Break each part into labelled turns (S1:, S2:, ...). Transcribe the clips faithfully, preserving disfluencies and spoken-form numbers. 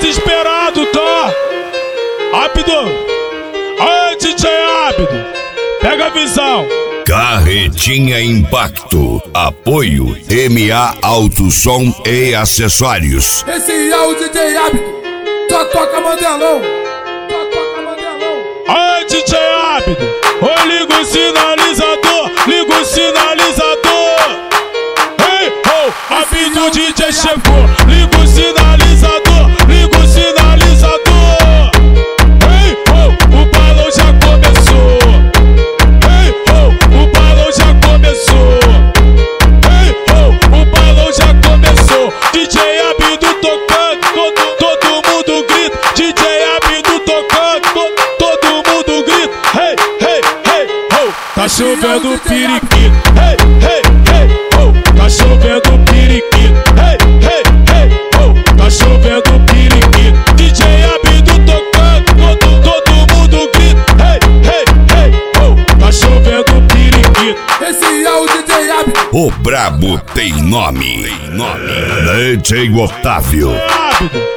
S1: desesperado, tá? Rápido! Aê, D J Abdo! Pega a visão!
S2: Carretinha Impacto. Apoio M A Auto Som e Acessórios.
S3: Esse é o D J Abdo. Só toca Mandelão. Só toca Mandelão.
S1: Aê, D J Abdo! Ô, liga o sinalizador! Liga o sinalizador! Ei, oh, Abdo D J chegou! Liga o sinalizador! Liga o sinalizador! Ei, oh, o balão já começou! Ei, oh, o balão já começou! Ei, oh, o balão já começou! D J Abdo tocando, todo, todo mundo grita! D J Abdo tocando, todo, todo mundo grita! Hey, hey, hey, oh! Tá chovendo periquito! Hey, hey, hey, oh! Tá chovendo periquito! Hey, hey, hey, oh! Tá chovendo periquito! D J Abdo tocando, todo, todo mundo grita! Hey, hey, hey, oh! Tá chovendo periquito!
S3: Esse é o D J Abdo.
S2: O brabo tem nome. Tem nome. D J Otávio.
S1: Abdo!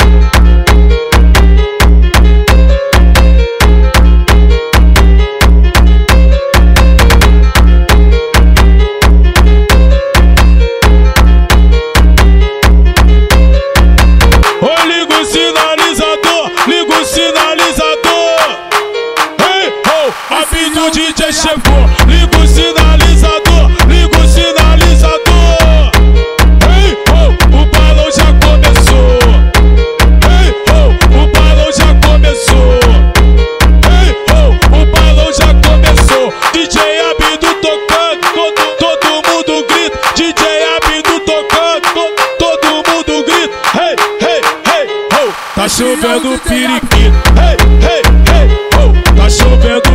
S1: Abdo D J chegou, liga o sinalizador, liga o sinalizador. Ei, oh, o balão já começou. Ei, oh, o balão já começou. Ei, oh, o balão já começou. D J Abdo tocando, todo, todo mundo grita. D J Abdo tocando, todo, todo mundo grita. Hey, hey, hey, oh, tá chovendo periquito. Hey, hey, hey, oh, tá chovendo